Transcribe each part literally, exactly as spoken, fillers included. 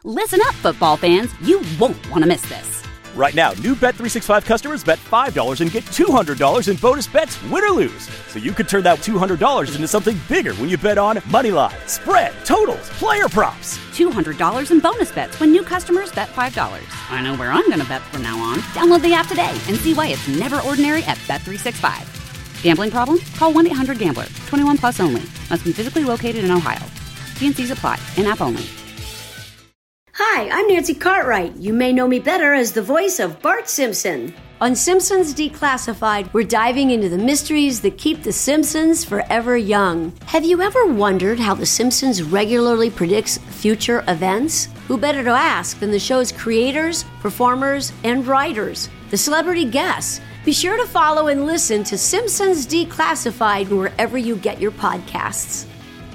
Listen up, football fans. You won't want to miss this. Right now, new Bet three sixty-five customers bet five dollars and get two hundred dollars in bonus bets, win or lose. So you could turn that two hundred dollars into something bigger when you bet on money line, spread, totals, player props. two hundred dollars in bonus bets when new customers bet five dollars. I know where I'm going to bet from now on. Download the app today and see why it's never ordinary at Bet three sixty-five. Gambling problem? Call one eight hundred gambler. twenty-one plus only. Must be physically located in Ohio. T and C's apply. In-app only. Hi, I'm Nancy Cartwright. You may know me better as the voice of Bart Simpson. On Simpsons Declassified, we're diving into the mysteries that keep the Simpsons forever young. Have you ever wondered how the Simpsons regularly predicts future events? Who better to ask than the show's creators, performers, and writers, the celebrity guests? Be sure to follow and listen to Simpsons Declassified wherever you get your podcasts.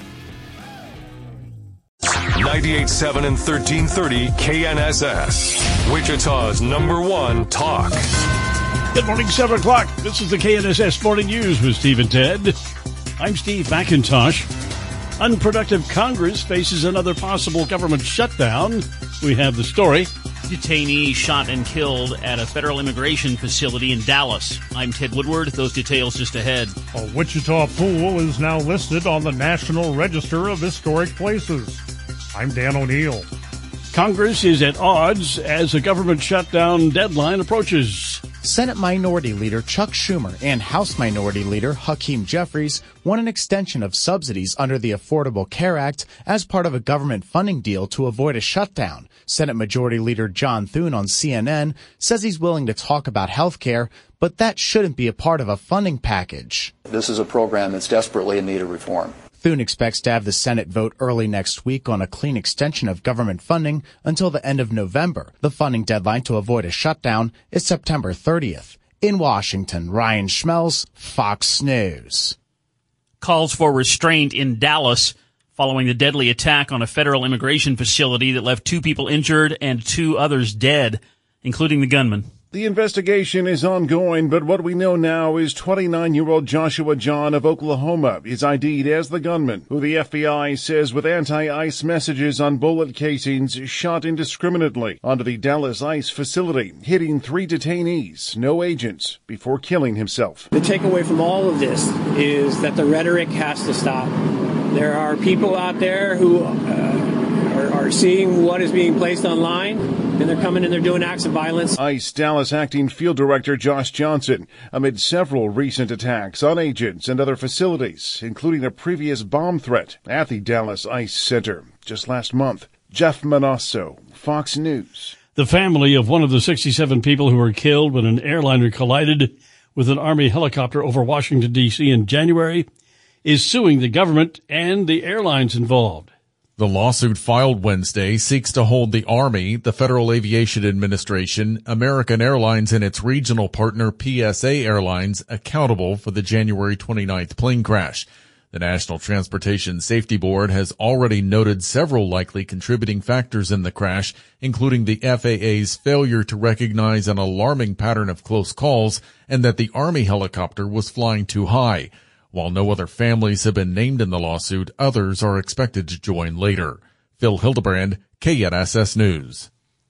ninety-eight point seven and thirteen thirty K N S S, Wichita's number one talk. Good morning, seven o'clock. This is the K N S S Morning News with Steve and Ted. I'm Steve McIntosh. Unproductive Congress faces another possible government shutdown. We have the story. Detainee shot and killed at a federal immigration facility in Dallas. I'm Ted Woodward. Those details just ahead. A Wichita pool is now listed on the National Register of Historic Places. I'm Dan O'Neill. Congress is at odds as a government shutdown deadline approaches. Senate Minority Leader Chuck Schumer and House Minority Leader Hakeem Jeffries want an extension of subsidies under the Affordable Care Act as part of a government funding deal to avoid a shutdown. Senate Majority Leader John Thune on C N N says he's willing to talk about health care, but that shouldn't be a part of a funding package. This is a program that's desperately in need of reform. Thune expects to have the Senate vote early next week on a clean extension of government funding until the end of November. The funding deadline to avoid a shutdown is September thirtieth. In Washington, Ryan Schmelz, Fox News. Calls for restraint in Dallas following the deadly attack on a federal immigration facility that left two people injured and two others dead, including the gunman. The investigation is ongoing, but what we know now is twenty-nine-year-old Joshua John of Oklahoma is ID'd as the gunman, who the F B I says with anti-ICE messages on bullet casings shot indiscriminately onto the Dallas ICE facility, hitting three detainees, no agents, before killing himself. The takeaway from all of this is that the rhetoric has to stop. There are people out there who uh, are, are seeing what is being placed online, and they're coming and they're doing acts of violence. ICE Dallas Acting Field Director Josh Johnson, amid several recent attacks on agents and other facilities, including a previous bomb threat at the Dallas ICE Center just last month. Jeff Manasso, Fox News. The family of one of the sixty-seven people who were killed when an airliner collided with an Army helicopter over Washington, D C in January is suing the government and the airlines involved. The lawsuit filed Wednesday seeks to hold the Army, the Federal Aviation Administration, American Airlines, and its regional partner P S A Airlines accountable for the January twenty-ninth plane crash. The National Transportation Safety Board has already noted several likely contributing factors in the crash, including the F A A's failure to recognize an alarming pattern of close calls and that the Army helicopter was flying too high. While no other families have been named in the lawsuit, others are expected to join later. Phil Hildebrand, K N S S News.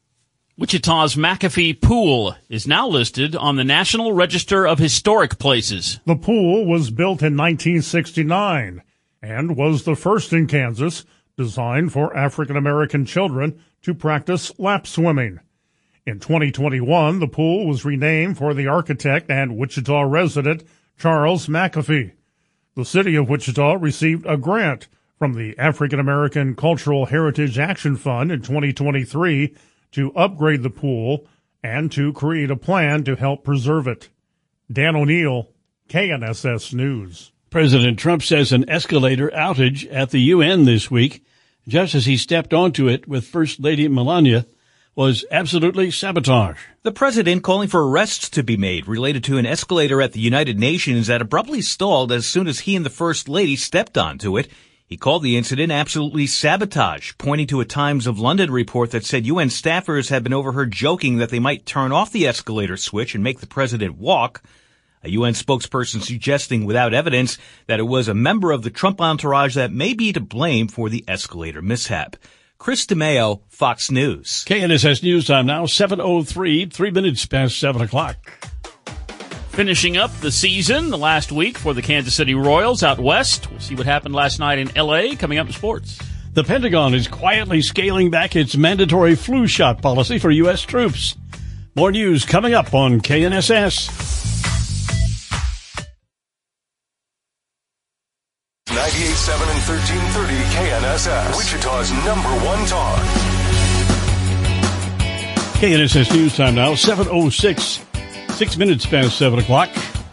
Wichita's McAfee Pool is now listed on the National Register of Historic Places. The pool was built in nineteen sixty-nine and was the first in Kansas designed for African-American children to practice lap swimming. In twenty twenty-one, the pool was renamed for the architect and Wichita resident Charles McAfee. The city of Wichita received a grant from the African American Cultural Heritage Action Fund in twenty twenty-three to upgrade the pool and to create a plan to help preserve it. Dan O'Neill, K N S S News. President Trump says an escalator outage at the U N this week, just as he stepped onto it with First Lady Melania, was absolutely sabotage. The president calling for arrests to be made related to an escalator at the United Nations that abruptly stalled as soon as he and the First Lady stepped onto it. He called the incident absolutely sabotage, pointing to a Times of London report that said U N staffers had been overheard joking that they might turn off the escalator switch and make the president walk. A U N spokesperson suggesting without evidence that it was a member of the Trump entourage that may be to blame for the escalator mishap. Chris DeMeo, Fox News. K N S S News Time now, seven oh three, three minutes past seven o'clock. Finishing up the season, the last week for the Kansas City Royals out west. We'll see what happened last night in L A coming up in sports. The Pentagon is quietly scaling back its mandatory flu shot policy for U S troops. More news coming up on K N S S. ninety-eight point seven and thirteen thirty K N S S, Wichita's number one talk. K N S S News Time now, seven oh six, six minutes past seven o'clock.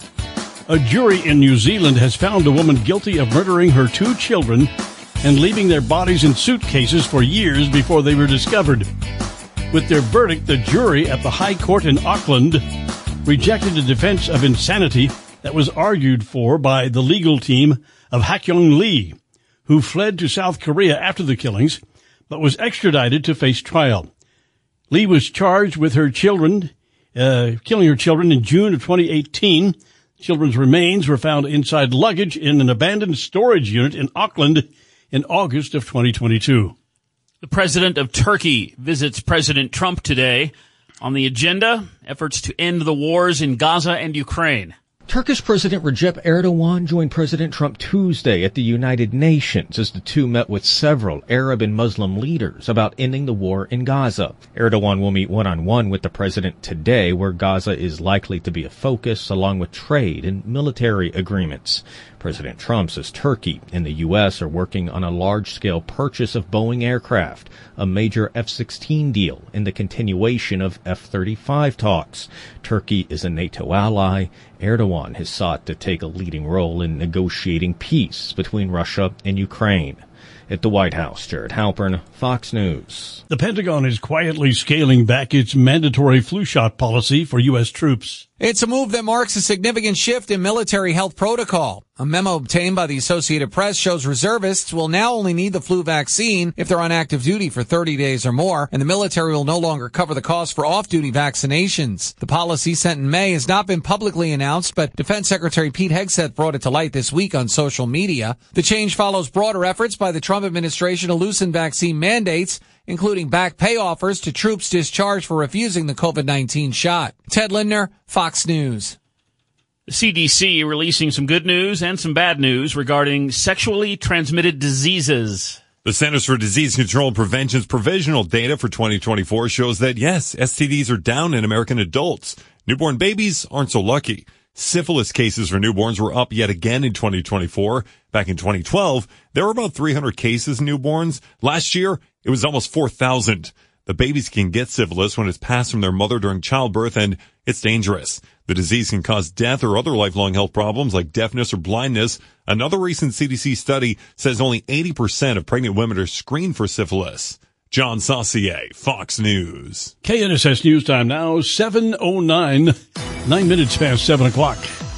A jury in New Zealand has found a woman guilty of murdering her two children and leaving their bodies in suitcases for years before they were discovered. With their verdict, the jury at the High Court in Auckland rejected a defense of insanity that was argued for by the legal team of Hakyung Lee, who fled to South Korea after the killings, but was extradited to face trial. Lee was charged with her children, uh, killing her children in June of twenty eighteen. Children's remains were found inside luggage in an abandoned storage unit in Auckland in August of twenty twenty-two. The president of Turkey visits President Trump today. On the agenda, efforts to end the wars in Gaza and Ukraine. Turkish President Recep Erdogan joined President Trump Tuesday at the United Nations as the two met with several Arab and Muslim leaders about ending the war in Gaza. Erdogan will meet one-on-one with the president today, where Gaza is likely to be a focus, along with trade and military agreements. President Trump says Turkey and the U S are working on a large-scale purchase of Boeing aircraft, a major F sixteen deal, and the continuation of F thirty-five talks. Turkey is a NATO ally. Erdogan has sought to take a leading role in negotiating peace between Russia and Ukraine. At the White House, Jared Halpern, Fox News. The Pentagon is quietly scaling back its mandatory flu shot policy for U S troops. It's a move that marks a significant shift in military health protocol. A memo obtained by the Associated Press shows reservists will now only need the flu vaccine if they're on active duty for thirty days or more, and the military will no longer cover the cost for off-duty vaccinations. The policy sent in May has not been publicly announced, but Defense Secretary Pete Hegseth brought it to light this week on social media. The change follows broader efforts by the Trump administration to loosen vaccine mandates, including back pay offers to troops discharged for refusing the COVID nineteen shot. Ted Lindner, Fox News. The C D C releasing some good news and some bad news regarding sexually transmitted diseases. The Centers for Disease Control and Prevention's provisional data for twenty twenty-four shows that, yes, S T Ds are down in American adults. Newborn babies aren't so lucky. Syphilis cases for newborns were up yet again in twenty twenty-four. Back in twenty twelve, there were about three hundred cases in newborns. Last year, it was almost four thousand. The babies can get syphilis when it's passed from their mother during childbirth, and it's dangerous. The disease can cause death or other lifelong health problems like deafness or blindness. Another recent C D C study says only eighty percent of pregnant women are screened for syphilis. John Saucier, Fox News. K N S S News Time now, seven oh nine, nine minutes past seven o'clock.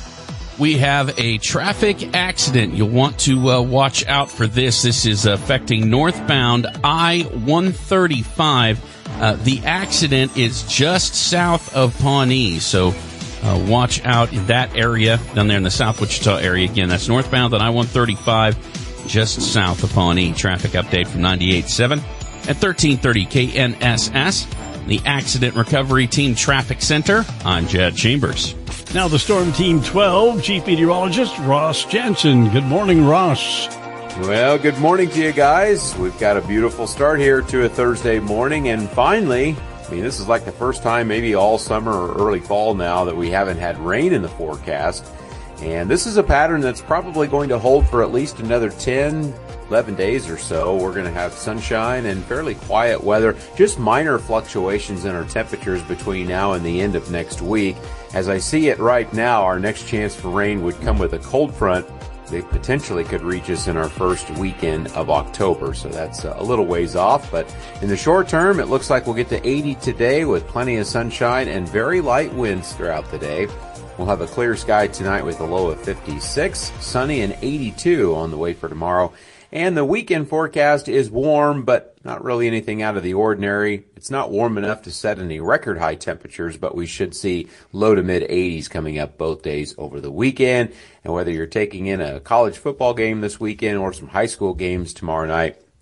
We have a traffic accident. You'll want to uh, watch out for this. This is affecting northbound I one thirty-five. Uh, the accident is just south of Pawnee, so uh, watch out in that area, down there in the South Wichita area. Again, that's northbound on I one thirty-five, just south of Pawnee. Traffic update from ninety-eight point seven at thirteen thirty K N S S. The Accident Recovery Team Traffic Center. I'm Jed Chambers. Now the Storm Team twelve, Chief Meteorologist Ross Jansen. Good morning, Ross. Well, good morning to you guys. We've got a beautiful start here to a Thursday morning, and finally, I mean, this is like the first time maybe all summer or early fall now that we haven't had rain in the forecast. And this is a pattern that's probably going to hold for at least another ten, eleven days or so. We're going to have sunshine and fairly quiet weather, just minor fluctuations in our temperatures between now and the end of next week. As I see it right now, our next chance for rain would come with a cold front. They potentially could reach us in our first weekend of October, so that's a little ways off. But in the short term, it looks like we'll get to eighty today with plenty of sunshine and very light winds throughout the day. We'll have a clear sky tonight with a low of fifty-six, sunny and eighty-two on the way for tomorrow. And the weekend forecast is warm, but not really anything out of the ordinary. It's not warm enough to set any record high temperatures, but we should see low to mid eighties coming up both days over the weekend. And whether you're taking in a college football game this weekend or some high school games tomorrow night,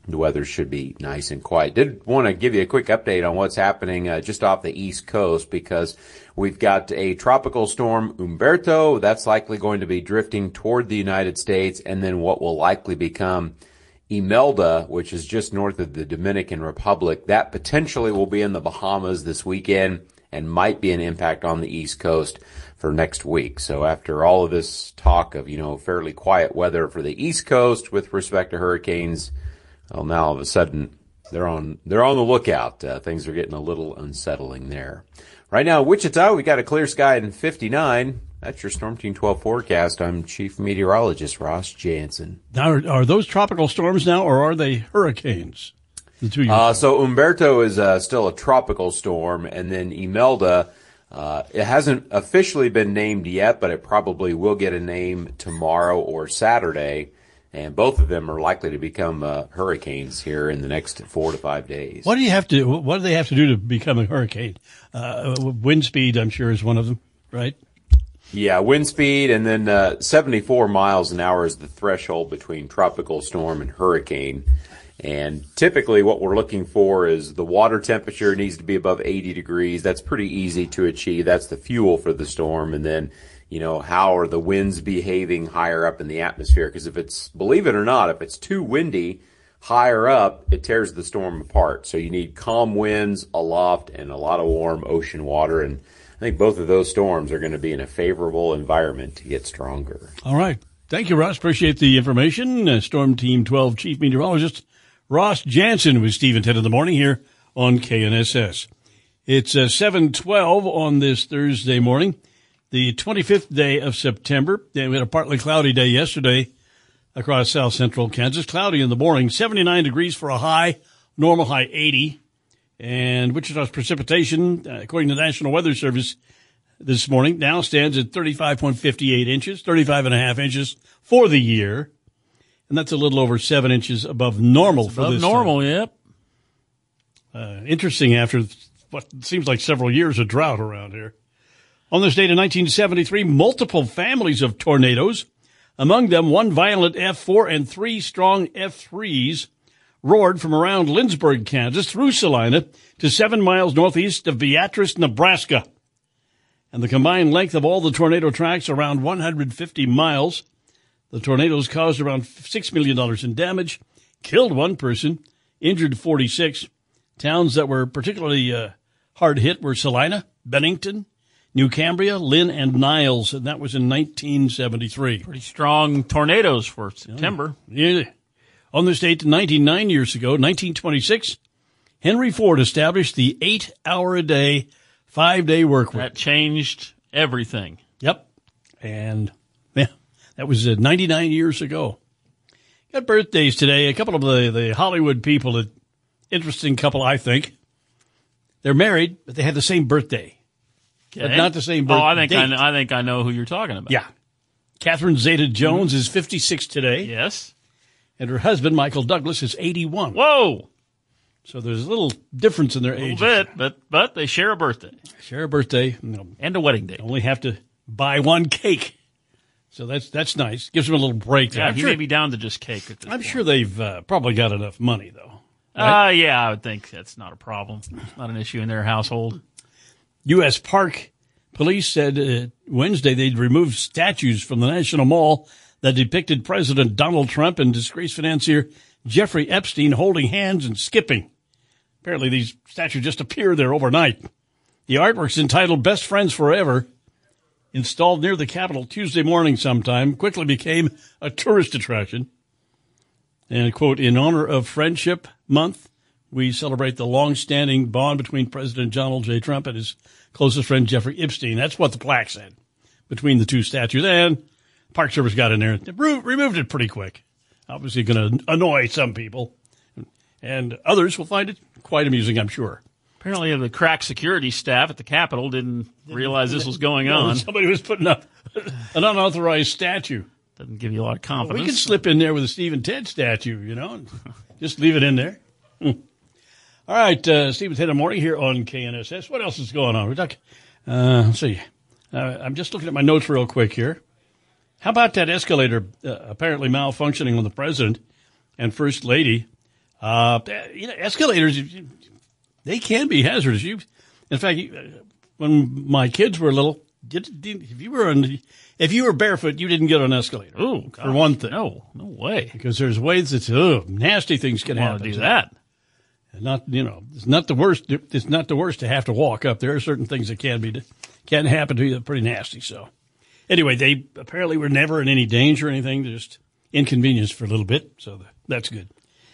the weather should be nice and quiet. Did want to give you a quick update on what's happening uh, just off the East Coast, because we've got a tropical storm, Umberto, that's likely going to be drifting toward the United States, and then what will likely become Imelda, which is just north of the Dominican Republic. That potentially will be in the Bahamas this weekend and might be an impact on the East Coast for next week. So after all of this talk of, you know, fairly quiet weather for the East Coast with respect to hurricanes, well, now all of a sudden they're on they're on the lookout. Uh, things are getting a little unsettling there. Right now, Wichita, we got a clear sky in fifty-nine. That's your Storm Team twelve forecast. I'm Chief Meteorologist Ross Jansen. Now, are, are those tropical storms now, or are they hurricanes? The two uh, so Umberto is uh, still a tropical storm, and then Imelda, uh, it hasn't officially been named yet, but it probably will get a name tomorrow or Saturday. And both of them are likely to become uh, hurricanes here in the next four to five days. What do you have to? What do they have to do to become a hurricane? Uh, wind speed, I'm sure, is one of them, right? Yeah, wind speed, and then uh, seventy-four miles an hour is the threshold between tropical storm and hurricane. And typically, what we're looking for is the water temperature needs to be above eighty degrees. That's pretty easy to achieve. That's the fuel for the storm, and then, you know, how are the winds behaving higher up in the atmosphere? Because if it's, believe it or not, if it's too windy higher up, it tears the storm apart. So you need calm winds aloft and a lot of warm ocean water. And I think both of those storms are going to be in a favorable environment to get stronger. All right. Thank you, Ross. Appreciate the information. Uh, Storm Team twelve Chief Meteorologist Ross Jansen with Steve and Ted in the morning here on K N S S. It's uh, seven twelve on this Thursday morning, the twenty-fifth day of September. Yeah, we had a partly cloudy day yesterday across south central Kansas. Cloudy in the morning, seventy-nine degrees for a high, normal high eighty. And Wichita's precipitation, uh, according to the National Weather Service this morning, now stands at thirty-five point five eight inches, thirty-five and a half inches for the year. And that's a little over seven inches above normal That's for above this normal, time. yep. Uh, interesting after what seems like several years of drought around here. On this date in nineteen seventy-three, multiple families of tornadoes, among them one violent F four and three strong F threes, roared from around Lindsborg, Kansas, through Salina to seven miles northeast of Beatrice, Nebraska. And the combined length of all the tornado tracks, around one hundred fifty miles. The tornadoes caused around six million dollars in damage, killed one person, injured forty-six. Towns that were particularly uh, hard hit were Salina, Bennington, New Cambria, Lynn, and Niles, and that was in nineteen seventy-three. Pretty strong tornadoes for September. Yeah. On this date, ninety-nine years ago, nineteen twenty-six, Henry Ford established the eight-hour-a-day, five-day work week. That changed everything. Yep. And, yeah, that was uh, ninety-nine years ago. Got birthdays today. A couple of the, the Hollywood people, an interesting couple, I think. They're married, but they have the same birthday. Okay. But not the same birth Oh, I think date. I, know, I think I know who you're talking about. Yeah. Catherine Zeta-Jones mm-hmm. is fifty-six today. Yes. And her husband, Michael Douglas, is eighty-one. Whoa. So there's a little difference in their age. A little bit, but, but they share a birthday. Share a birthday. No, and a wedding date. Only have to buy one cake. So that's that's nice. Gives them a little break. Yeah, I'm he sure, may be down to just cake at this I'm point. sure they've uh, probably got enough money, though. Uh, Right? yeah, I would think that's not a problem. It's not an issue in their household. U S Park Police said uh, Wednesday they'd removed statues from the National Mall that depicted President Donald Trump and disgraced financier Jeffrey Epstein holding hands and skipping. Apparently these statues just appeared there overnight. The artwork's entitled Best Friends Forever, installed near the Capitol Tuesday morning sometime, quickly became a tourist attraction. And, quote, in honor of Friendship Month, we celebrate the long-standing bond between President Donald J. Trump and his closest friend Jeffrey Epstein. That's what the plaque said between the two statues. And Park Service got in there and removed it pretty quick. Obviously going to annoy some people. And others will find it quite amusing, I'm sure. Apparently the crack security staff at the Capitol didn't realize this was going on. Somebody was putting up an unauthorized statue. Doesn't give you a lot of confidence. Well, we can slip in there with a Steve and Ted statue, you know, and just leave it in there. Hmm. All right, uh, Steve and Ted in the morning here on K N S S. What else is going on? We're talking, uh, let's see. Uh, I'm just looking at my notes real quick here. How about that escalator uh, apparently malfunctioning on the president and first lady? Uh, you know, escalators, they can be hazardous. You, in fact, when my kids were little, did, did, if you were on, if you were barefoot, you didn't get on an escalator. Oh, for one thing. No, no way. Because there's ways that oh, nasty things can happen. Do that. And not, you know, it's not the worst. It's not the worst to have to walk up. There are certain things that can be, can happen to you that are pretty nasty. So, anyway, they apparently were never in any danger or anything. Just inconvenienced for a little bit. So that's good.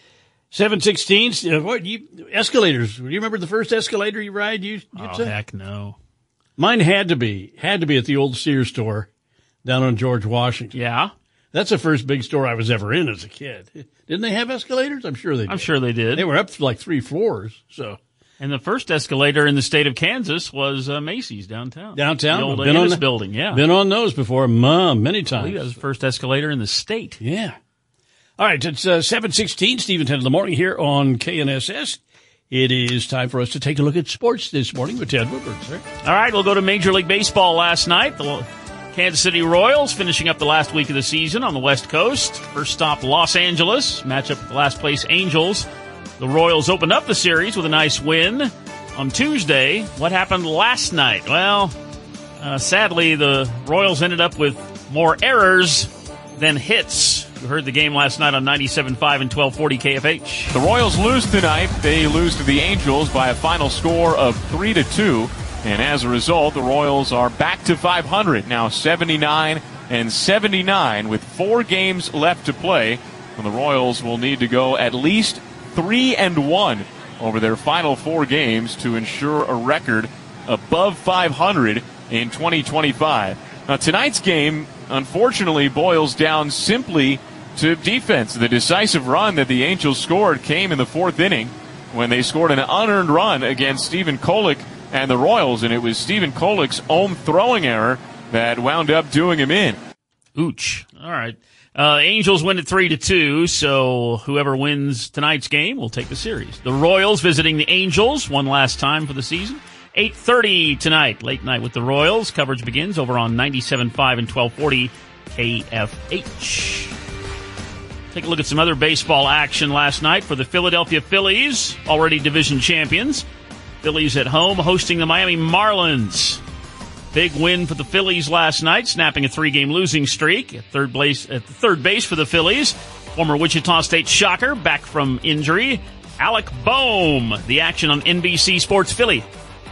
seven sixteen, uh, what, you, escalators. Do you remember the first escalator you ride? You, oh, say? Heck no. Mine had to be, had to be at the old Sears store down on George Washington. Yeah. That's the first big store I was ever in as a kid. Didn't they have escalators? I'm sure they did. I'm sure they did. They were up to like three floors. So, and the first escalator in the state of Kansas was uh, Macy's downtown. Downtown? The old been Ennis on, building, yeah. Been on those before, Mom, many times. I believe that was the first escalator in the state. Yeah. All right, it's uh, seven sixteen, Stephen ten in the morning here on K N S S. It is time for us to take a look at sports this morning with Ted Woodward, sir. All right, we'll go to Major League Baseball last night. The Kansas City Royals finishing up the last week of the season on the West Coast. First stop, Los Angeles. Matchup with the last place Angels. The Royals opened up the series with a nice win on Tuesday. What happened last night? Well, uh, sadly, the Royals ended up with more errors than hits. You heard the game last night on ninety-seven point five and twelve forty K F H. The Royals lose tonight. They lose to the Angels by a final score of three to two. And as a result, the Royals are back to five hundred, now seventy-nine and seventy-nine with four games left to play. And the Royals will need to go at least three and one over their final four games to ensure a record above five hundred in twenty twenty-five. Now, tonight's game, unfortunately, boils down simply to defense. The decisive run that the Angels scored came in the fourth inning when they scored an unearned run against Stephen Kolek and the Royals, and it was Stephen Kolek's own throwing error that wound up doing him in. Ooch. All right. Uh, Angels win at three to two, so whoever wins tonight's game will take the series. The Royals visiting the Angels one last time for the season. eight thirty tonight, late night with the Royals. Coverage begins over on ninety-seven point five and twelve forty K F H. Take a look at some other baseball action last night for the Philadelphia Phillies, already division champions. Phillies at home hosting the Miami Marlins. Big win for the Phillies last night, snapping a three-game losing streak. At third base, at third base for the Phillies, former Wichita State Shocker back from injury, Alec Boehm. The action on N B C Sports Philly.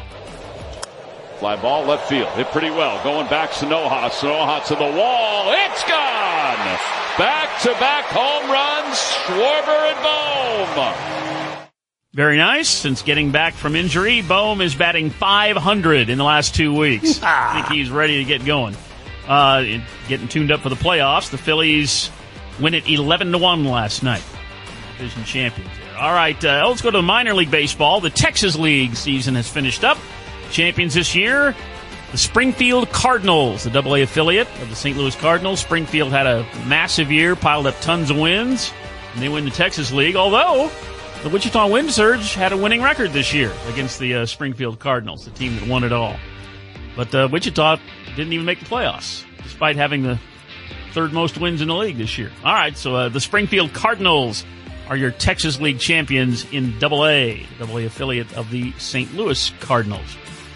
Fly ball left field, hit pretty well. Going back, Sanoja. Sanoja to the wall. It's gone. Back-to-back home runs, Schwarber and Boehm. Very nice. Since getting back from injury, Boehm is batting five hundred in the last two weeks. I think he's ready to get going. Uh, getting tuned up for the playoffs. The Phillies win it eleven to one last night. Division champions there. All right, uh, let's go to minor league baseball. The Texas League season has finished up. Champions this year, the Springfield Cardinals, the double A affiliate of the Saint Louis Cardinals. Springfield had a massive year, piled up tons of wins, and they win the Texas League, although the Wichita Wind Surge had a winning record this year against the uh, Springfield Cardinals, the team that won it all. But uh, Wichita didn't even make the playoffs, despite having the third most wins in the league this year. All right, so uh, the Springfield Cardinals are your Texas League champions in double A, double A affiliate of the Saint Louis Cardinals.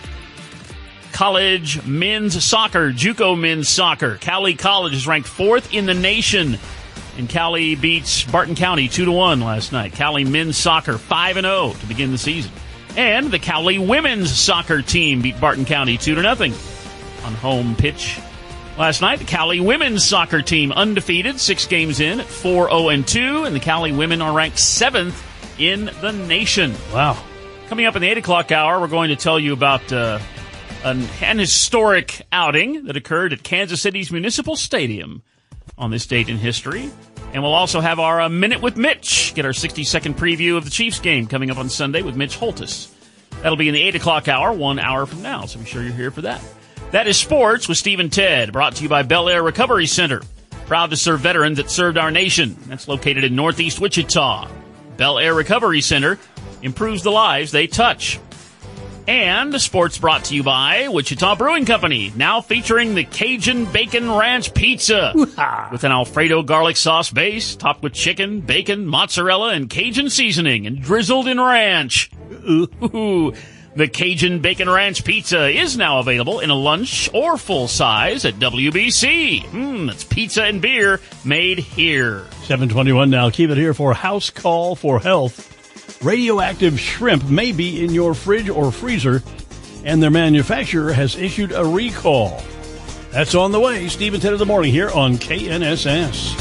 College men's soccer, JUCO men's soccer. Cowley College is ranked fourth in the nation. And Cowley beats Barton County two to one last night. Cowley men's soccer five and oh to begin the season. And the Cowley women's soccer team beat Barton County two to nothing on home pitch. Last night, the Cowley women's soccer team undefeated, six games in at four oh and two, and the Cowley women are ranked seventh in the nation. Wow. Coming up in the eight o'clock hour, we're going to tell you about uh, an, an historic outing that occurred at Kansas City's Municipal Stadium on this date in history. And we'll also have our uh, Minute with Mitch, get our sixty-second preview of the Chiefs game coming up on Sunday with Mitch Holtis. That'll be in the eight o'clock hour, one hour from now, so be sure you're here for that. That is Sports with Steve and Ted, brought to you by Bel Air Recovery Center. Proud to serve veterans that served our nation. That's located in Northeast Wichita. Bel Air Recovery Center improves the lives they touch. And sports brought to you by Wichita Brewing Company, now featuring the Cajun Bacon Ranch Pizza. With an Alfredo garlic sauce base, topped with chicken, bacon, mozzarella, and Cajun seasoning, and drizzled in ranch. Ooh. The Cajun Bacon Ranch Pizza is now available in a lunch or full size at W B C. Mmm, that's pizza and beer made here. seven twenty-one now. Keep it here for House Call for Health. Radioactive shrimp may be in your fridge or freezer, and their manufacturer has issued a recall. That's on the way. Steve and Ted in the morning here on K N S S.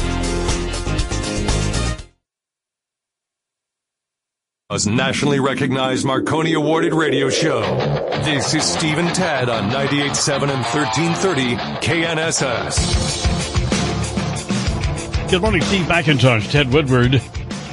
A nationally recognized Marconi awarded radio show. This is Steve and Ted on ninety-eight point seven and thirteen thirty K N S S. Good morning, Steve McIntosh, Ted Woodward.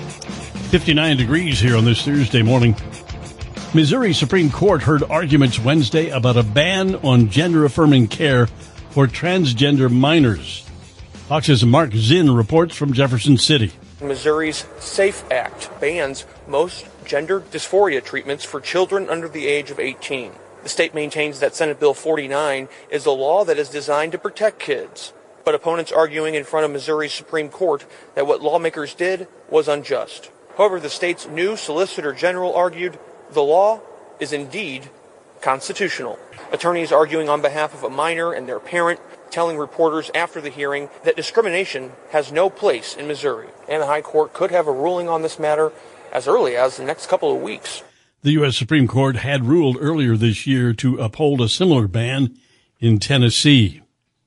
fifty-nine degrees here on this Thursday morning. Missouri Supreme Court heard arguments Wednesday about a ban on gender-affirming care for transgender minors. Fox's Mark Zinn reports from Jefferson City. Missouri's SAFE Act bans most gender dysphoria treatments for children under the age of eighteen. The state maintains that Senate Bill forty-nine is a law that is designed to protect kids, but opponents arguing in front of Missouri's Supreme Court that what lawmakers did was unjust. However, the state's new Solicitor General argued the law is indeed constitutional. Attorneys arguing on behalf of a minor and their parent telling reporters after the hearing that discrimination has no place in Missouri, and the High Court could have a ruling on this matter as early as the next couple of weeks. The U S Supreme Court had ruled earlier this year to uphold a similar ban in Tennessee.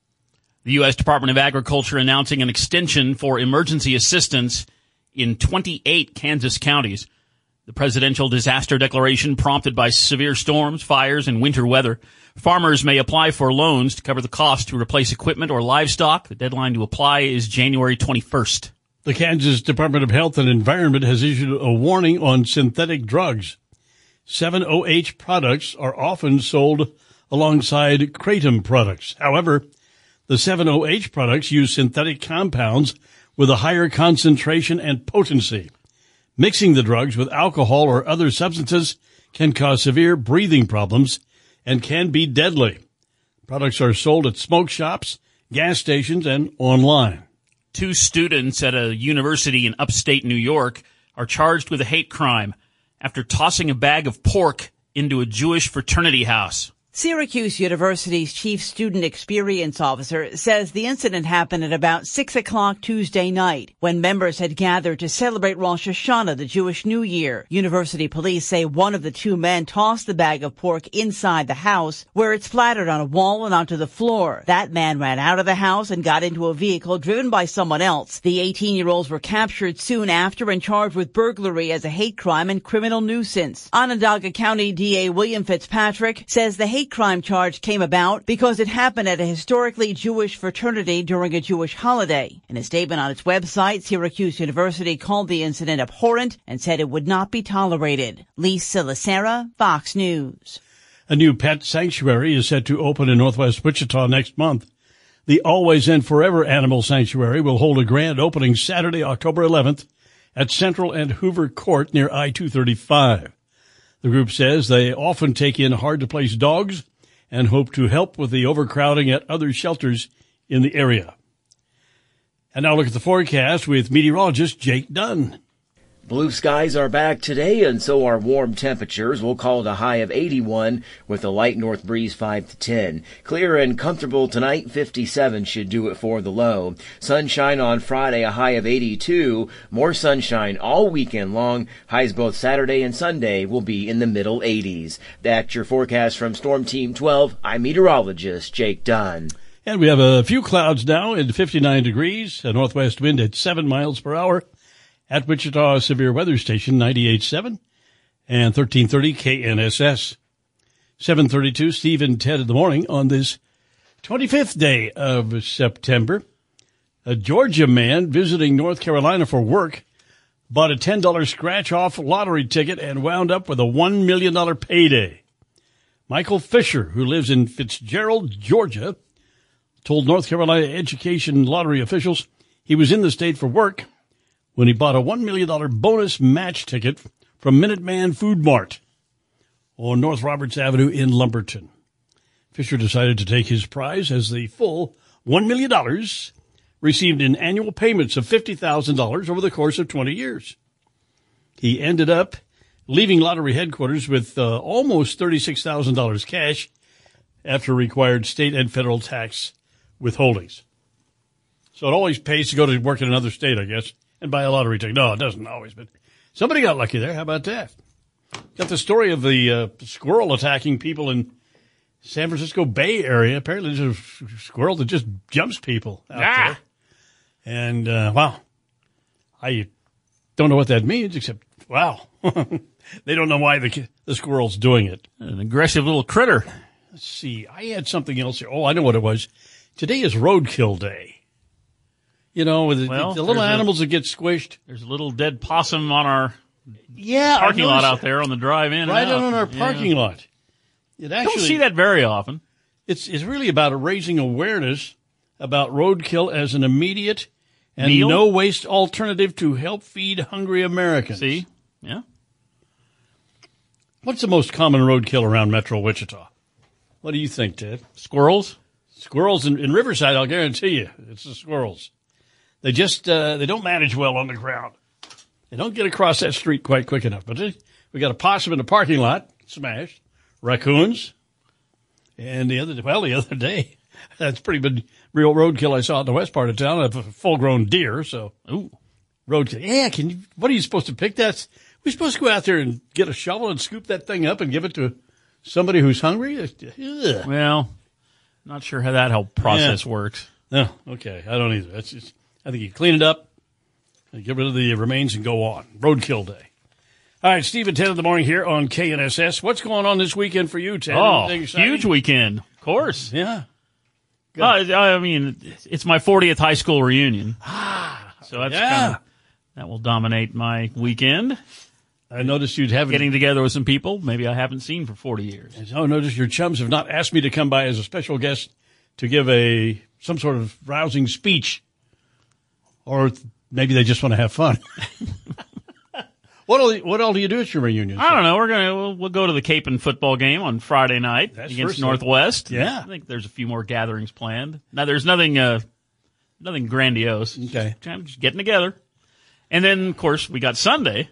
The U S Department of Agriculture announcing an extension for emergency assistance in twenty-eight Kansas counties. The presidential disaster declaration prompted by severe storms, fires, and winter weather. Farmers may apply for loans to cover the cost to replace equipment or livestock. The deadline to apply is January twenty-first. The Kansas Department of Health and Environment has issued a warning on synthetic drugs. seven O H products are often sold alongside kratom products. However, the seven O H products use synthetic compounds with a higher concentration and potency. Mixing the drugs with alcohol or other substances can cause severe breathing problems and can be deadly. Products are sold at smoke shops, gas stations, and online. Two students at a university in upstate New York are charged with a hate crime after tossing a bag of pork into a Jewish fraternity house. Syracuse University's chief student experience officer says the incident happened at about six o'clock Tuesday night when members had gathered to celebrate Rosh Hashanah, the Jewish New Year. University police say one of the two men tossed the bag of pork inside the house, where it splattered on a wall and onto the floor. That man ran out of the house and got into a vehicle driven by someone else. The eighteen-year-olds were captured soon after and charged with burglary as a hate crime and criminal nuisance. Onondaga County D A William Fitzpatrick says the hate crime charge came about because it happened at a historically Jewish fraternity during a Jewish holiday. In a statement on its website, Syracuse University called the incident abhorrent and said it would not be tolerated. Lisa Lacera, Fox News. A new pet sanctuary is set to open in northwest Wichita next month. The Always and Forever Animal Sanctuary will hold a grand opening Saturday, October eleventh at Central and Hoover Court near I two thirty-five. The group says they often take in hard-to-place dogs and hope to help with the overcrowding at other shelters in the area. And now look at the forecast with meteorologist Jake Dunn. Blue skies are back today, and so are warm temperatures. We'll call it a high of eighty-one with a light north breeze five to ten. Clear and comfortable tonight, fifty-seven should do it for the low. Sunshine on Friday, a high of eighty-two. More sunshine all weekend long. Highs both Saturday and Sunday will be in the middle eighties. That's your forecast from Storm Team twelve. I'm meteorologist Jake Dunn. And we have a few clouds now at fifty-nine degrees, a northwest wind at seven miles per hour. At Wichita Severe Weather Station, ninety-eight point seven and thirteen thirty K N S S. seven thirty-two, Steve and Ted in the morning on this twenty-fifth day of September. A Georgia man visiting North Carolina for work bought a ten dollars scratch-off lottery ticket and wound up with a one million dollars payday. Michael Fisher, who lives in Fitzgerald, Georgia, told North Carolina education lottery officials he was in the state for work when he bought a one million dollars bonus match ticket from Minuteman Food Mart. on North Roberts Avenue in Lumberton. Fisher decided to take his prize as the full one million dollars received in annual payments of fifty thousand dollars over the course of twenty years. He ended up leaving lottery headquarters with uh, almost thirty-six thousand dollars cash after required state and federal tax withholdings. So it always pays to go to work in another state, I guess, and buy a lottery ticket. No, it doesn't always, but somebody got lucky there. How about that? Got the story of the uh, squirrel attacking people in San Francisco Bay Area. Apparently there's a squirrel that just jumps people out Ah! there. And, uh, wow, I don't know what that means, except, wow, they don't know why the, the squirrel's doing it. An aggressive little critter. Let's see. I had something else here. Oh, I know what it was. Today is roadkill day. You know, the, Well, the little there's a- animals that get squished. There's a little dead possum on our Yeah, I parking lot noticed out there on the drive in. right and out. on our Yeah. parking lot. It actually, Don't see that very often. It's it's really about raising awareness about roadkill as an immediate and Meal? no waste alternative to help feed hungry Americans. See? Yeah. What's the most common roadkill around Metro Wichita? What do you think, Ted? Squirrels? Squirrels in, in Riverside, I'll guarantee you, it's the squirrels. They just uh, they don't manage well on the ground. They don't get across that street quite quick enough. But they, we got a possum in the parking lot, smashed. Raccoons. And the other, well, the other day, that's pretty big real roadkill I saw in the west part of town, a full-grown deer. So, ooh, roadkill. Yeah, can you? What are you supposed to pick that? We're supposed to go out there and get a shovel and scoop that thing up and give it to somebody who's hungry? Ugh. Well, not sure how that whole process Yeah. works. No, okay, I don't either. That's just, I think you clean it up, and get rid of the remains and go on. Roadkill day. All right, Steve and Ted in the morning here on K N S S. What's going on this weekend for you, Ted? Oh, Anything exciting? huge weekend. Of course. Yeah. Uh, I mean, it's my fortieth high school reunion. So that's Yeah. kind of, that will dominate my weekend. I noticed you'd have Getting together with some people maybe I haven't seen for forty years. Oh, notice your chums have not asked me to come by as a special guest to give a some sort of rousing speech, or th- maybe they just want to have fun. What all, what all do you do at your reunion? I don't know. We're gonna we'll, we'll go to the Capon football game on Friday night That's against first Northwest. Yeah. I think there's a few more gatherings planned. Now there's nothing uh, nothing grandiose. Okay, just, just getting together, and then of course we got Sunday.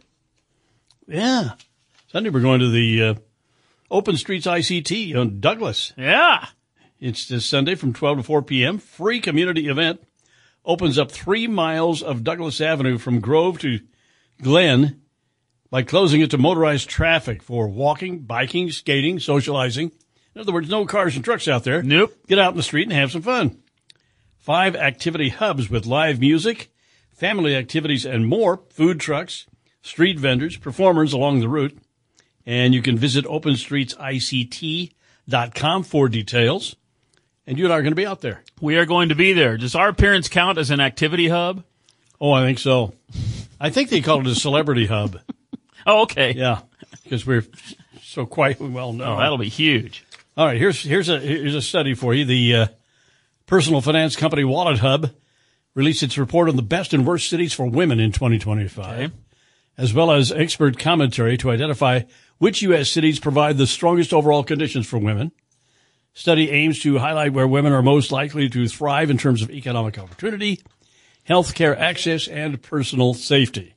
Yeah, Sunday we're going to the uh, Open Streets I C T on Douglas. Yeah, it's this Sunday from twelve to four p.m. Free community event. Opens up three miles of Douglas Avenue from Grove to Glen by closing it to motorized traffic for walking, biking, skating, socializing. In other words, no cars and trucks out there. Nope. Get out in the street and have some fun. Five activity hubs with live music, family activities, and more. Food trucks, street vendors, performers along the route. And you can visit open streets I C T dot com for details. And you and I are going to be out there. We are going to be there. Does our appearance count as an activity hub? Oh, I think so. I think they call it a celebrity hub. Oh, okay. Yeah, because we're so quite well known. Oh, that'll be huge. All right, here's here's a here's a study for you. The uh, personal finance company Wallet Hub released its report on the best and worst cities for women in twenty twenty-five, Okay. as well as expert commentary to identify which U S cities provide the strongest overall conditions for women. Study aims to highlight where women are most likely to thrive in terms of economic opportunity, healthcare access, and personal safety.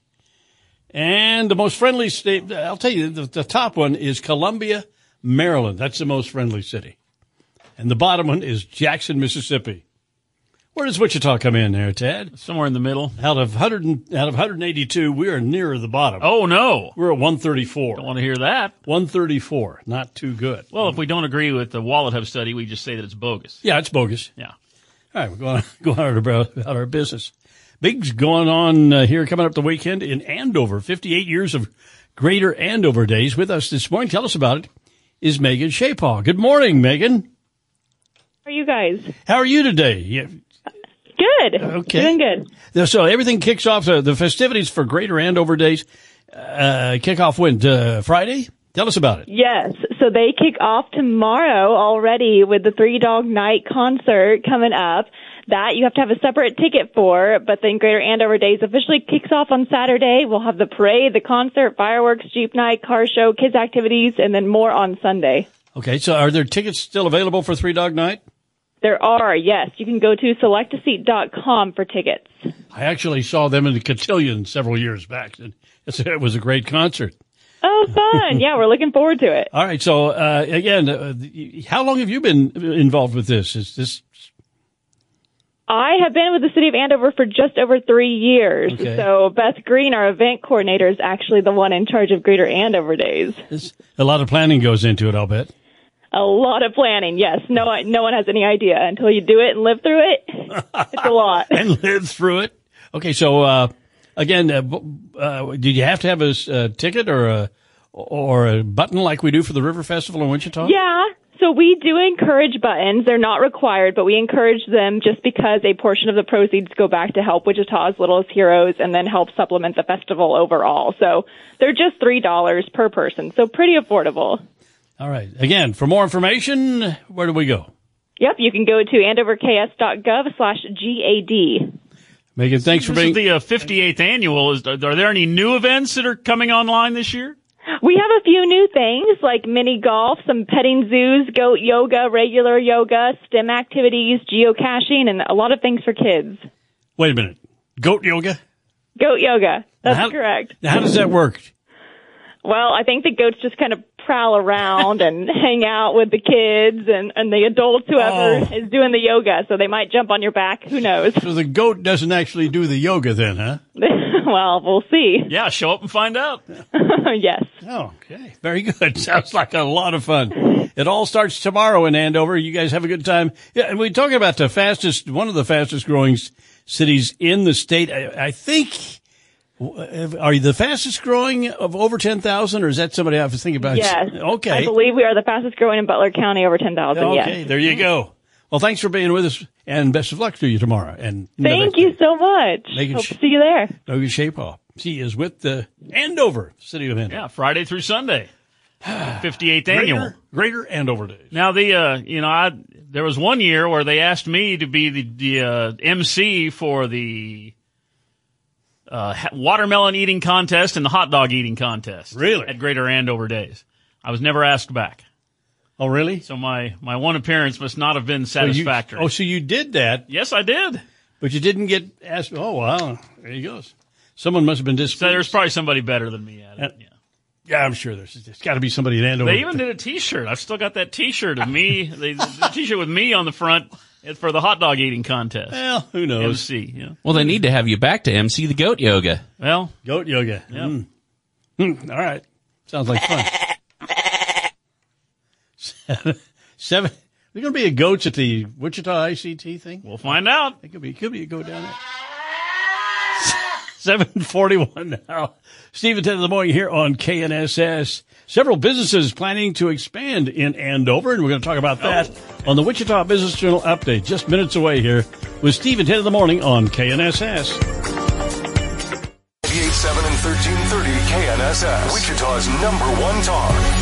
And the most friendly state, I'll tell you, the, the top one is Columbia, Maryland. That's the most friendly city. And the bottom one is Jackson, Mississippi. Where does Wichita come in there, Ted? Somewhere in the middle. Out of one hundred, out of one hundred eighty-two, we are nearer the bottom. Oh, no. We're at one thirty-four. Don't want to hear that. one thirty-four. Not too good. Well, if we don't agree with the Wallet Hub study, we just say that it's bogus. Yeah, it's bogus. Yeah. All right, we're going to go on about, about our business. Big's going on uh, here coming up the weekend in Andover. fifty-eight years of Greater Andover Days. With us this morning, tell us about it, is Megan Shapaw. Good morning, Megan. How are you guys? How are you today? Yeah. Good. Okay. Doing good. So everything kicks off, uh, the festivities for Greater Andover Days uh, kick off when? Uh, Friday? Tell us about it. Yes. So they kick off tomorrow already with the Three Dog Night concert coming up. That you have to have a separate ticket for, but then Greater Andover Days officially kicks off on Saturday. We'll have the parade, the concert, fireworks, Jeep night, car show, kids activities, and then more on Sunday. Okay, so are there tickets still available for Three Dog Night? There are, yes. You can go to select a seat dot com for tickets. I actually saw them in the Cotillion several years back, and it was a great concert. Oh, fun. Yeah, we're looking forward to it. All right, so uh, again, uh, how long have you been involved with this? Is this... I have been with the city of Andover for just over three years. Okay. So Beth Green, our event coordinator, is actually the one in charge of Greater Andover Days. A lot of planning goes into it, I'll bet. A lot of planning, yes. No, no one has any idea until you do it and live through it. It's a lot. And live through it. Okay, so uh, again, uh, uh, did you have to have a uh, ticket or a or a button like we do for the River Festival in Wichita? Yeah. So we do encourage buttons. They're not required, but we encourage them just because a portion of the proceeds go back to help Wichita's Littlest Heroes and then help supplement the festival overall. So they're just three dollars per person, so pretty affordable. All right. Again, for more information, where do we go? Yep, you can go to andover k s dot gov slash G A D. Megan, thanks for this being... This is the uh, fifty-eighth annual. Is, are there any new events that are coming online this year? We have a few new things like mini golf, some petting zoos, goat yoga, regular yoga, STEM activities, geocaching, and a lot of things for kids. Wait a minute. Goat yoga? Goat yoga. That's how, correct. How does that work? Well, I think the goats just kind of prowl around and hang out with the kids and, and the adults, whoever Oh. is doing the yoga. So they might jump on your back. Who knows? So the goat doesn't actually do the yoga then, huh? Well, we'll see. Yeah, show up and find out. Yes. Oh, okay. Very good. Sounds like a lot of fun. It all starts tomorrow in Andover. You guys have a good time. Yeah, and we're talking about the fastest, one of the fastest growing s- cities in the state. I, I think, are you the fastest growing of over ten thousand, or is that somebody I was thinking about? Yes. Okay. I believe we are the fastest growing in Butler County, over ten thousand. Okay, Yes. there you go. Well, thanks for being with us, and best of luck to you tomorrow. And Thank you so much. Megan Hope Sh- to see you there. Megan Shapaw. She is with the Andover, city of Andover. Yeah, Friday through Sunday. fifty-eighth annual. Greater, Greater Andover Days. Now, the uh, you know, I there was one year where they asked me to be the, the uh, M C for the uh, ha- watermelon eating contest and the hot dog eating contest. Really? At Greater Andover Days. I was never asked back. Oh, really? So my, my one appearance must not have been satisfactory. So you, oh, so you did that. Yes, I did. But you didn't get asked. Oh, wow. There he goes. Someone must have been displeased. So there's probably somebody better than me at it. Uh, yeah. yeah, I'm sure there's, there's got to be somebody in Andover. They even did a T-shirt. I've still got that T-shirt of me, the, the T-shirt with me on the front for the hot dog eating contest. Well, who knows? M C, yeah. Well, they need to have you back to M C the goat yoga. Well, goat yoga. Yep. Mm. Mm, all right. Sounds like fun. Seven. Are there going to be a goats at the Wichita I C T thing? We'll find out. It could be. It could be a goat down there. seven forty-one now. Steve and Ted in the morning here on K N S S. Several businesses planning to expand in Andover, and we're going to talk about that on the Wichita Business Journal Update. Just minutes away here with Steve and Ted in the morning on K N S S. ninety-eight point seven and thirteen thirty K N S S. Wichita's number one talk.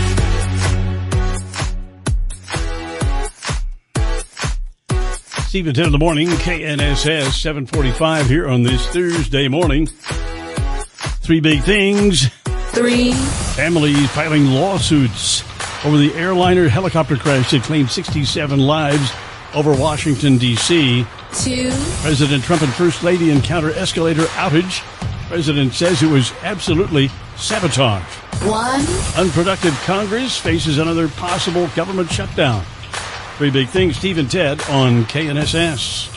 Steve and Ted in the morning, K N S S, seven forty-five here on this Thursday morning. Three big things. Three. Families filing lawsuits over the airliner helicopter crash that claimed sixty-seven lives over Washington, D C Two. President Trump and First Lady encounter escalator outage. President says it was absolutely sabotage. One. Unproductive Congress faces another possible government shutdown. Three big things, Steve and Ted on K N S S.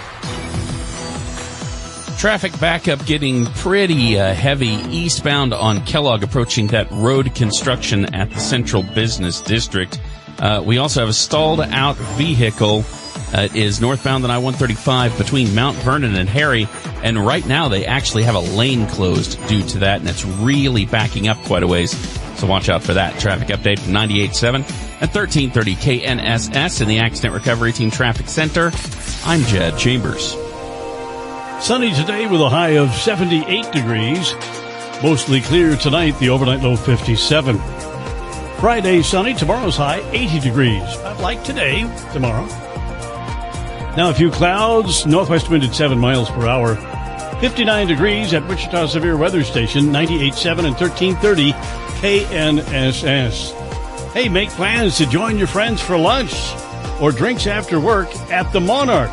Traffic backup getting pretty uh, heavy eastbound on Kellogg, approaching that road construction at the Central Business District. Uh, we also have a stalled out vehicle. Uh, it is northbound on I one thirty-five between Mount Vernon and Harry. And right now they actually have a lane closed due to that, and it's really backing up quite a ways. So watch out for that. Traffic update from ninety-eight point seven at thirteen thirty K N S S in the Accident Recovery Team Traffic Center. I'm Jed Chambers. Sunny today with a high of seventy-eight degrees. Mostly clear tonight, the overnight low fifty-seven. Friday sunny, tomorrow's high eighty degrees. About like today, tomorrow. Now a few clouds, northwest wind at seven miles per hour. fifty-nine degrees at Wichita Severe Weather Station, ninety-eight point seven and thirteen thirty K N S S. Hey, make plans to join your friends for lunch or drinks after work at the Monarch.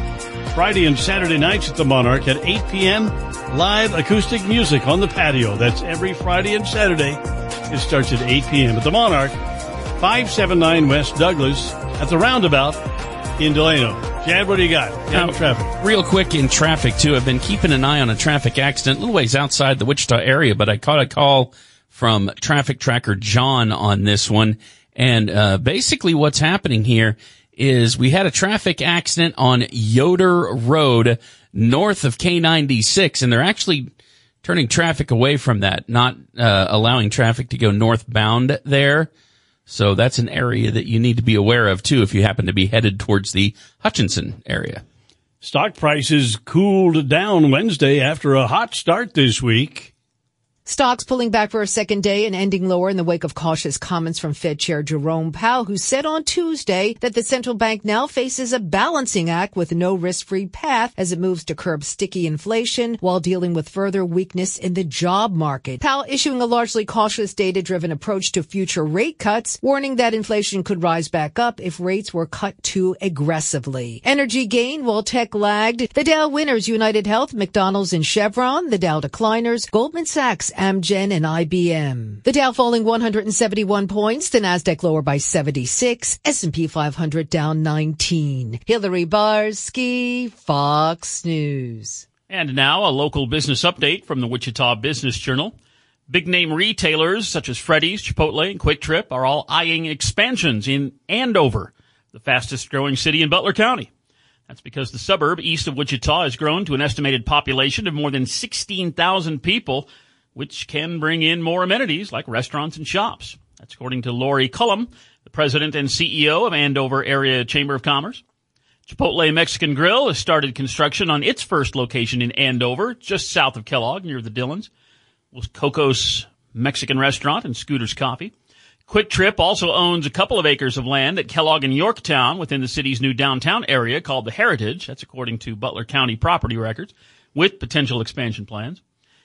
Friday and Saturday nights at the Monarch at eight p.m. Live acoustic music on the patio. That's every Friday and Saturday. It starts at eight p.m. at the Monarch, five seventy-nine West Douglas at the Roundabout in Delano. Chad, what do you got? Now, traffic. Real quick in traffic, too. I've been keeping an eye on a traffic accident a little ways outside the Wichita area, but I caught a call from traffic tracker John on this one. And uh basically what's happening here is we had a traffic accident on Yoder Road north of K ninety-six, and they're actually turning traffic away from that, not uh allowing traffic to go northbound there. So that's an area that you need to be aware of, too, if you happen to be headed towards the Hutchinson area. Stock prices cooled down Wednesday after a hot start this week. Stocks pulling back for a second day and ending lower in the wake of cautious comments from Fed Chair Jerome Powell, who said on Tuesday that the central bank now faces a balancing act with no risk-free path as it moves to curb sticky inflation while dealing with further weakness in the job market. Powell issuing a largely cautious data-driven approach to future rate cuts, warning that inflation could rise back up if rates were cut too aggressively. Energy gained while tech lagged. The Dow winners United Health, McDonald's, and Chevron. The Dow decliners Goldman Sachs, Amgen, and I B M. The Dow falling one hundred seventy-one points, the Nasdaq lower by seventy-six, S and P five hundred down nineteen. Hillary Barsky, Fox News. And now a local business update from the Wichita Business Journal. Big-name retailers such as Freddy's, Chipotle, and Quick Trip are all eyeing expansions in Andover, the fastest-growing city in Butler County. That's because the suburb east of Wichita has grown to an estimated population of more than sixteen thousand people, which can bring in more amenities like restaurants and shops. That's according to Lori Cullum, the president and C E O of Andover Area Chamber of Commerce. Chipotle Mexican Grill has started construction on its first location in Andover, just south of Kellogg, near the Dillons. With Coco's Mexican Restaurant and Scooter's Coffee. Quick Trip also owns a couple of acres of land at Kellogg and Yorktown within the city's new downtown area called the Heritage. That's according to Butler County property records, with potential expansion plans.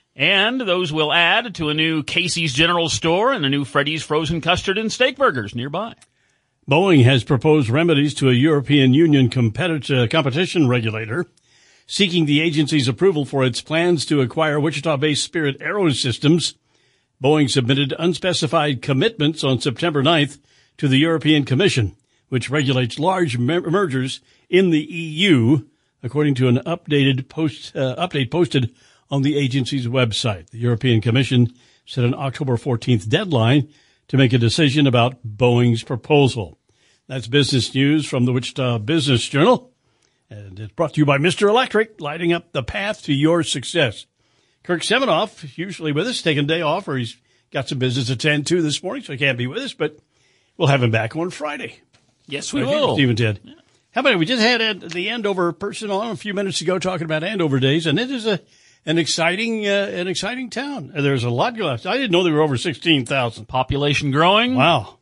And those will add to a new Casey's General Store and a new Freddy's Frozen Custard and Steak Burgers nearby. Boeing has proposed remedies to a European Union competi- competition regulator, seeking the agency's approval for its plans to acquire Wichita-based Spirit Aerosystems. Boeing submitted unspecified commitments on September ninth to the European Commission, which regulates large mer- mergers in the E U, according to an updated post uh, update posted on the agency's website. The European Commission set an October fourteenth deadline to make a decision about Boeing's proposal. That's business news from the Wichita Business Journal. And it's brought to you by Mister Electric, lighting up the path to your success. Kirk Seminoff, usually with us, taking a day off, or he's got some business to attend to this morning, so he can't be with us, but we'll have him back on Friday. Yes, we right will. Here, Stephen Ted. Yeah. How about it? We just had the Andover person on a few minutes ago talking about Andover days, and it is a an exciting uh, an exciting town. There's a lot going on. I didn't know there were over sixteen thousand. Population growing. Wow.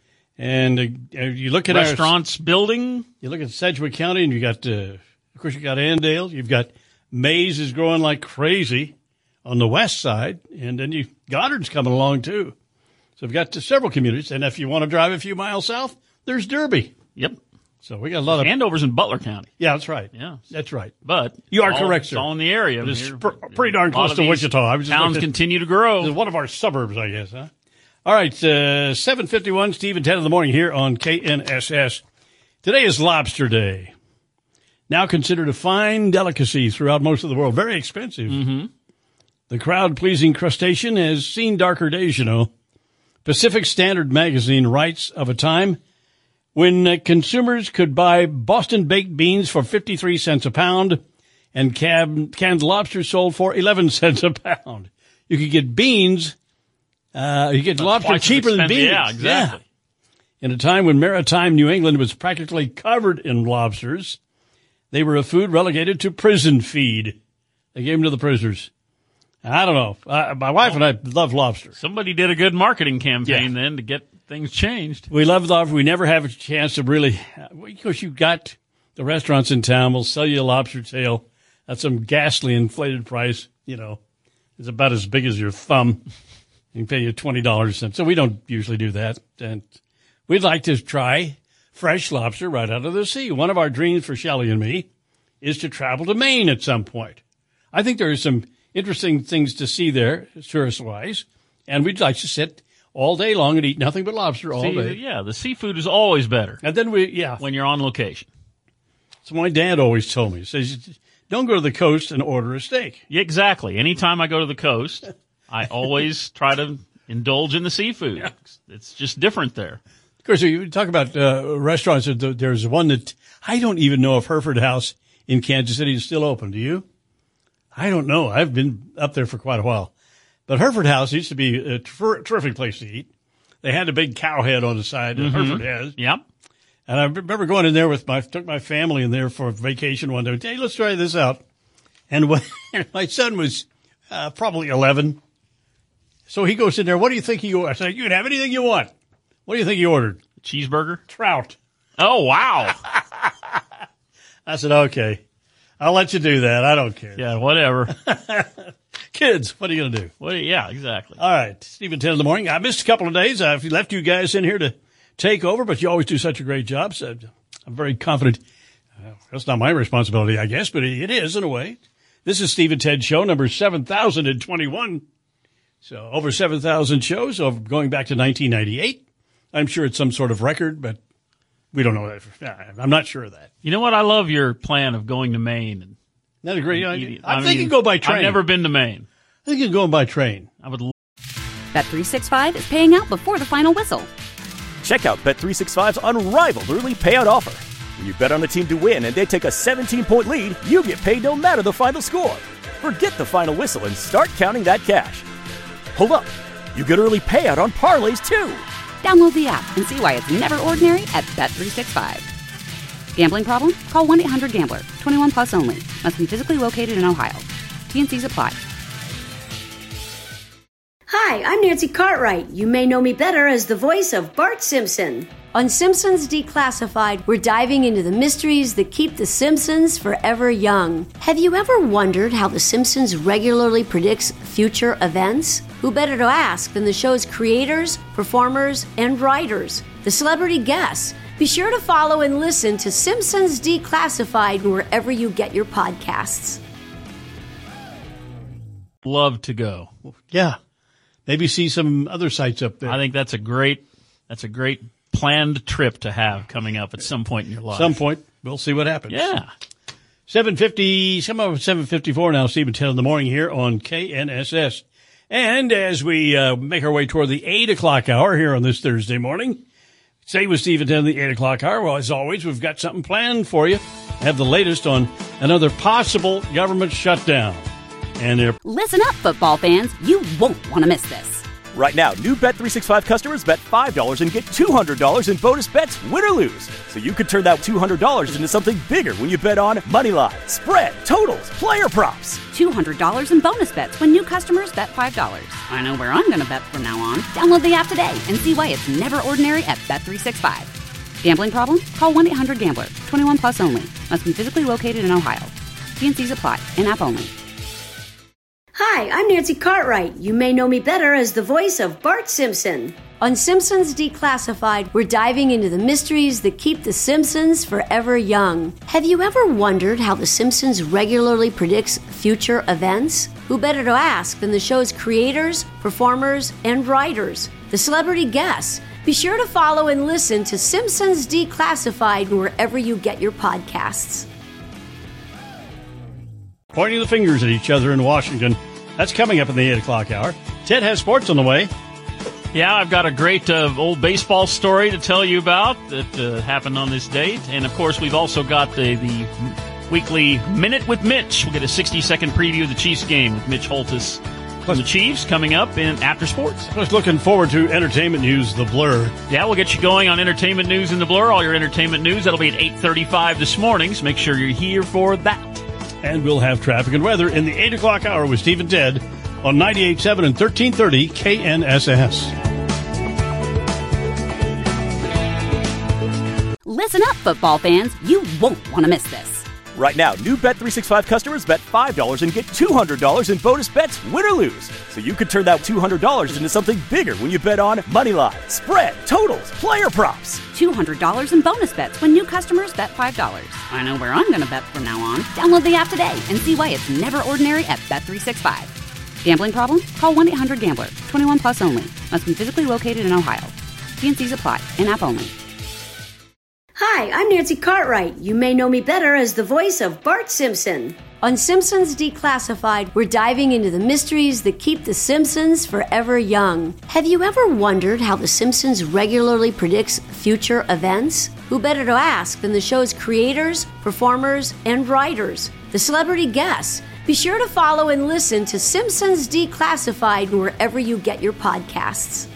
And uh, you look at restaurants our, building. You look at Sedgwick County, and you got, uh, of course, you got Andale. You've got Mays is growing like crazy on the west side, and then you Goddard's coming along too. So we've got several communities, and if you want to drive a few miles south, there's Derby. Yep. So we got a lot of Andover's in Butler County. Yeah, that's right. Yeah, that's right. But you are all, correct, sir. It's all in the area. It's Here, pr- pretty darn close to Wichita. I was just towns continue to grow. It's one of our suburbs, I guess. Huh? All right, uh, seven fifty-one, Steve and ten in the morning here on K N S S. Today is Lobster Day. Now considered a fine delicacy throughout most of the world. Very expensive. Mm-hmm. The crowd-pleasing crustacean has seen darker days, you know. Pacific Standard Magazine writes of a time when uh, consumers could buy Boston baked beans for fifty-three cents a pound and cab- canned lobster sold for eleven cents a pound. You could get beans, uh, you get lobster Twice cheaper than beans. Yeah, exactly. Yeah. In a time when maritime New England was practically covered in lobsters, they were a food relegated to prison feed. They gave them to the prisoners. I don't know. Uh, my wife and I love lobster. Somebody did a good marketing campaign Yeah. then to get things changed. We love lobster. We never have a chance to really, because you got The restaurants in town will sell you a lobster tail at some ghastly inflated price. You know, it's about as big as your thumb. They can pay you twenty dollars. So we don't usually do that. And we'd like to try fresh lobster right out of the sea. One of our dreams for Shelley and me is to travel to Maine at some point. I think there are some interesting things to see there, tourist-wise, and we'd like to sit all day long and eat nothing but lobster all See, day. Yeah, the seafood is always better. And then we, yeah. When you're on location. So my dad always told me, he says, don't go to the coast and order a steak. Yeah, exactly. Anytime I go to the coast, I always try to indulge in the seafood. Yeah. It's just different there. Of course, you talk about uh, restaurants. There's one that I don't even know if Hereford House in Kansas City is still open. Do you? I don't know. I've been up there for quite a while. But Hereford House used to be a ter- terrific place to eat. They had a big cow head on the side that mm-hmm. Hereford has. Yep. And I remember going in there with my, took my family in there for vacation one day. Hey, let's try this out. And when my son was uh, probably eleven. So he goes in there. What do you think he ordered? I said, you can have anything you want. What do you think he ordered? Cheeseburger? Trout. Oh, wow. I said, okay, I'll let you do that. I don't care. Yeah, whatever. Kids, what are you going to do? Well, yeah, exactly. All right, Stephen, ten in the morning. I missed a couple of days. I've left you guys in here to take over, but you always do such a great job. So I'm very confident. Uh, that's not my responsibility, I guess, but it is in a way. This is Steve and Ted Show number seven thousand twenty-one. So over seven thousand shows over going back to nineteen ninety-eight. I'm sure it's some sort of record, but we don't know that. I'm not sure of that. You know what? I love your plan of going to Maine. And That's a great idea. I'm I mean, thinking go by train. I've never been to Maine. I think you can go by train. I would. L- Bet three sixty-five is paying out before the final whistle. Check out Bet three sixty-five's unrivaled early payout offer. When you bet on a team to win and they take a seventeen-point lead, you get paid no matter the final score. Forget the final whistle and start counting that cash. Hold up. You get early payout on parlays, too. Download the app and see why it's never ordinary at Bet three sixty-five. Gambling problem? Call one eight hundred gambler. twenty-one plus only. Must be physically located in Ohio. T N Cs apply. Hi, I'm Nancy Cartwright. You may know me better as the voice of Bart Simpson. On Simpsons Declassified, we're diving into the mysteries that keep The Simpsons forever young. Have you ever wondered how The Simpsons regularly predicts future events? Who better to ask than the show's creators, performers, and writers, the celebrity guests? Be sure to follow and listen to Simpsons Declassified wherever you get your podcasts. Love to go. Yeah. Maybe see some other sites up there. I think that's a great, that's a great planned trip to have coming up at some point in your life. Some point. We'll see what happens. Yeah. seven fifty, some of seven fifty-four now, Stephen ten in the morning here on K N S S. And as we uh, make our way toward the eight o'clock hour here on this Thursday morning, stay with Stephen ten, the eight o'clock hour. Well, as always, we've got something planned for you. Have the latest on another possible government shutdown. And they're Listen up, football fans. You won't want to miss this. Right now, new Bet three sixty-five customers bet five dollars and get two hundred dollars in bonus bets, win or lose. So you could turn that two hundred dollars into something bigger when you bet on money line, spread, totals, player props. two hundred dollars in bonus bets when new customers bet five dollars. I know where I'm going to bet from now on. Download the app today and see why it's never ordinary at Bet three sixty-five. Gambling problem? Call one eight hundred gambler. twenty-one plus only. Must be physically located in Ohio. T N Cs apply. In-app only. Hi, I'm Nancy Cartwright. You may know me better as the voice of Bart Simpson. On Simpsons Declassified, we're diving into the mysteries that keep The Simpsons forever young. Have you ever wondered how The Simpsons regularly predicts future events? Who better to ask than the show's creators, performers, and writers, the celebrity guests? Be sure to follow and listen to Simpsons Declassified wherever you get your podcasts. Pointing the fingers at each other in Washington. That's coming up in the eight o'clock hour. Ted has sports on the way. Yeah, I've got a great uh, old baseball story to tell you about that uh, happened on this date. And, of course, we've also got the, the weekly Minute with Mitch. We'll get a sixty-second preview of the Chiefs game with Mitch Holtis from the Chiefs coming up in After Sports. Just looking forward to entertainment news, The Blur. Yeah, we'll get you going on entertainment news in The Blur. All your entertainment news, that'll be at eight thirty-five this morning, so make sure you're here for that. And we'll have traffic and weather in the eight o'clock hour with Steve and Ted on ninety-eight point seven and thirteen thirty K N S S. Listen up, football fans. You won't want to miss this. Right now, new Bet three sixty-five customers bet five dollars and get two hundred dollars in bonus bets, win or lose. So you could turn that two hundred dollars into something bigger when you bet on money line, spread, totals, player props. two hundred dollars in bonus bets when new customers bet five dollars. I know where I'm going to bet from now on. Download the app today and see why it's never ordinary at Bet three sixty-five. Gambling problem? Call one eight hundred gambler. twenty-one plus only. Must be physically located in Ohio. T and C's apply. In-app only. Hi, I'm Nancy Cartwright. You may know me better as the voice of Bart Simpson. On Simpsons Declassified, we're diving into the mysteries that keep The Simpsons forever young. Have you ever wondered how The Simpsons regularly predicts future events? Who better to ask than the show's creators, performers, and writers, the celebrity guests? Be sure to follow and listen to Simpsons Declassified wherever you get your podcasts.